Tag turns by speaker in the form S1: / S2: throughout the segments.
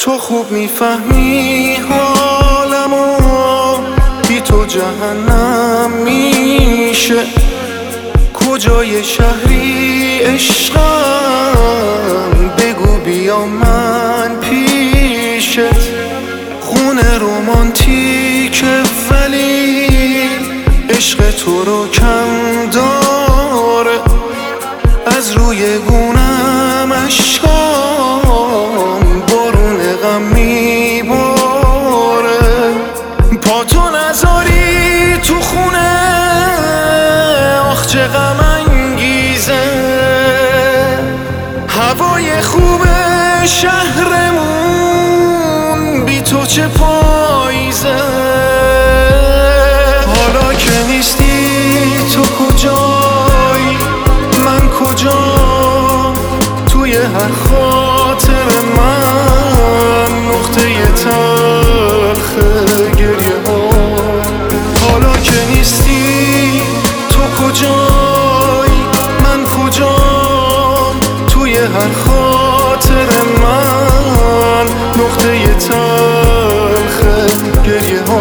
S1: تو خوب میفهمی حالمو، بی تو جهنم میشه. کجای شهری عشقم، بگو بیا من پیشت. خونه رومانتیکه ولی عشق تو رو کم داره. از روی گونم اشکام بارون غم میباره. پاتو نذاری تو خونه، آخ چه غم انگیزه. هوای خوب شهرمون بی تو چه پاییزه. حالا که نیستی تو کجایی، من کجام؟ توی هر خاطر من نقطه تلخ گریه ها. حالا که نیستی تو کجایی، من کجام؟ توی هر خاطر من نقطه تلخ گریه ها.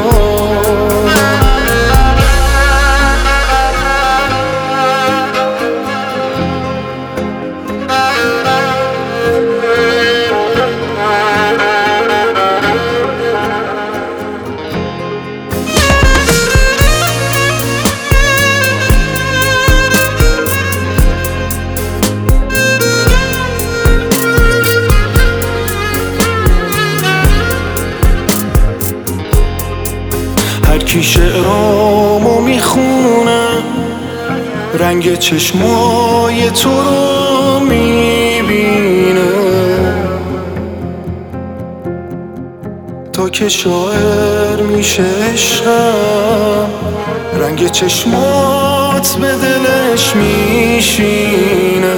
S1: هر کی شعرامو میخونه، رنگ چشمای تو رو میبینه. تا که شاعر میشه عشقم، رنگ چشمات به دلش میشینه.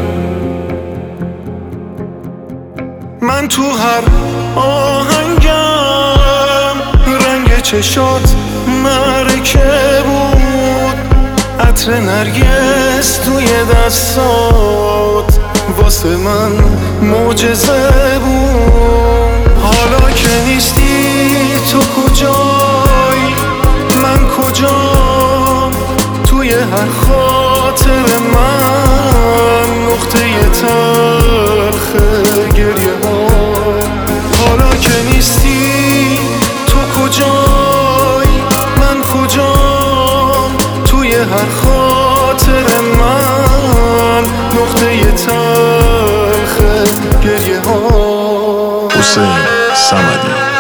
S1: من تو هر آهنگم رنگ چشات مرکه بود. عطر نرگس توی دستات واسه من معجزه بود. حالا که نیستی تو کجایی، من کجام؟ توی هر خاطر من نقطه تلخ گریه ها. حالا که نیستی تو کجایی، من کجام؟ توی هر خاطر من نقطه تلخ گریه ها.
S2: حسین صمدی.